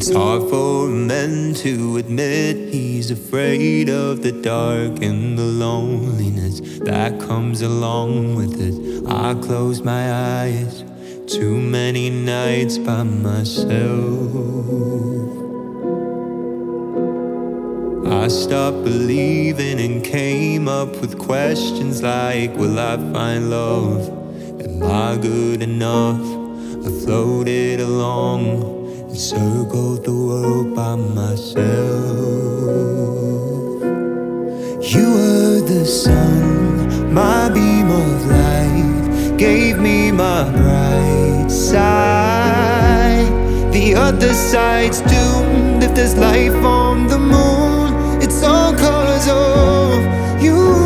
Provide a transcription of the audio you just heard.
It's hard for a man to admit he's afraid of the dark and the loneliness that comes along with it. I close my eyes too many nights by myself. I stopped believing and came up with questions like, will I find love? Am I good enough? I floated along and circled the world by myself. You were the sun, my beam of light, gave me my bright side. The other side's doomed. If there's life on the moon, it's all 'cause of you.